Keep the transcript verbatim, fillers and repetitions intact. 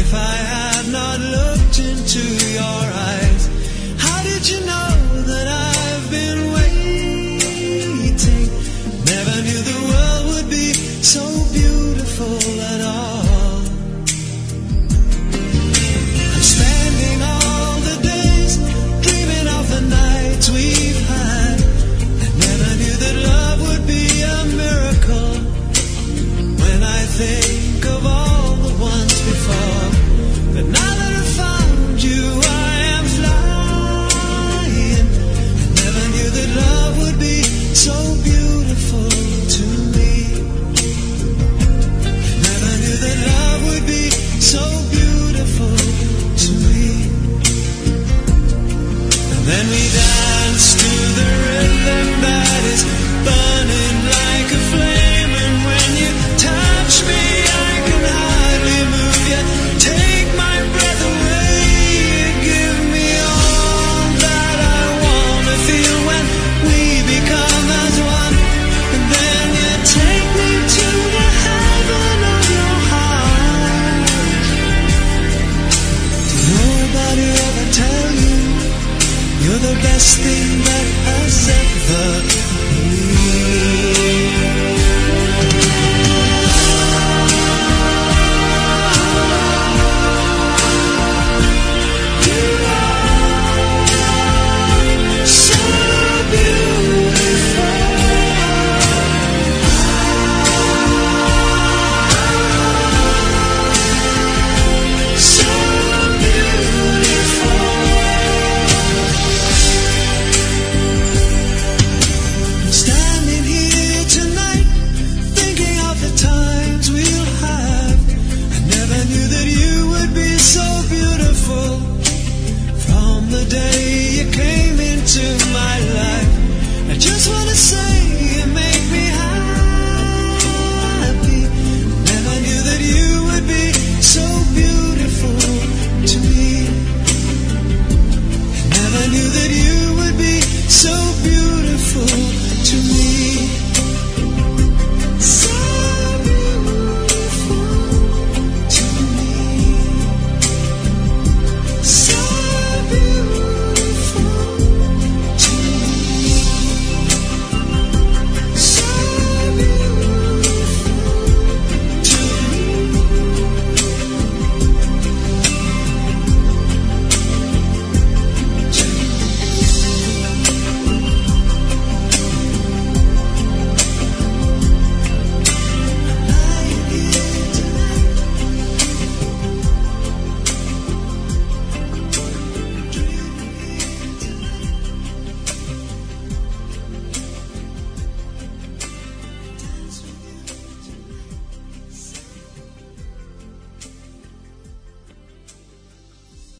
if I had not looked into your eyes. How did you know that I've been waiting? Never knew the world would be so beautiful at all. I'm spending all the days dreaming of the nights we've had. I never knew that love would be a miracle. When I think of all the ones before, but now that I've found you, I am flying. I never knew that love would be so beautiful to me. I never knew that love would be so beautiful to me. And then we danced to the rhythm that is burning like